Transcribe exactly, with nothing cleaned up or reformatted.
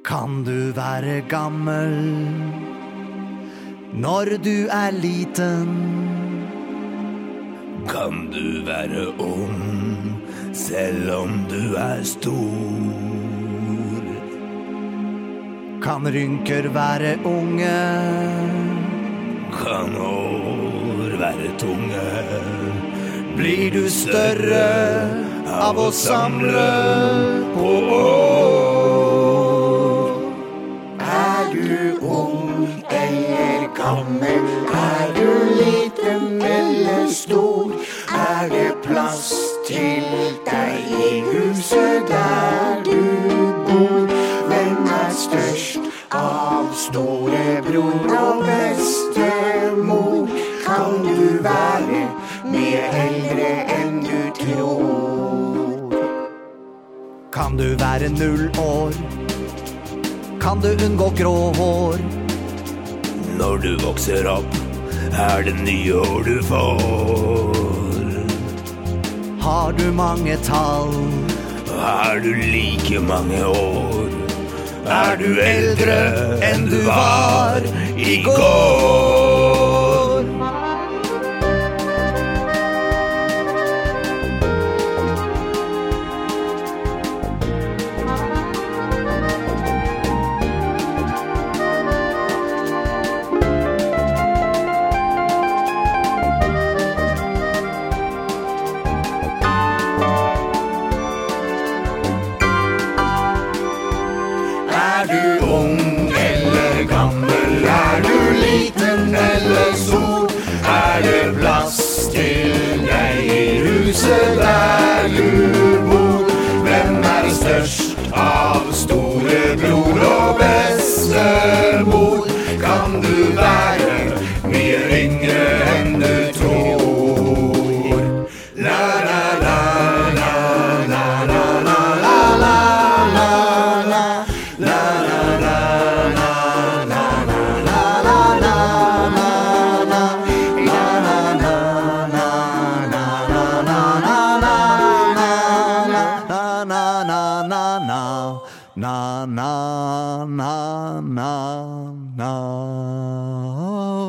Kan du være gammel når du er liten? Kan du være ung selv om du er stor? Kan rynker være unge? Kan år være tunge? Blir du større av å samle på år? Er du ung eller gammel? Er du liten eller stor? Er det plass til deg i huset der du bor? Hvem er størst av storebror og bestemor? Kan du være mye eldre enn du tror? Kan du være null år? Kan du unngå grå hår? Når du vokser opp, er det nye år du får. Har du mange tall? Er du like mange år? Er du eldre enn du var i går? Er du ung eller gammel? Er du liten eller stor? Er det plass til deg i huset der du bor? Hvem er størst av storebror og bestemor? Kan du være mye yngre enn du tror? La la la la la la la la la la la. La la la la la la la la la la. La la la la la la la la la. Na na na na na na na na na na.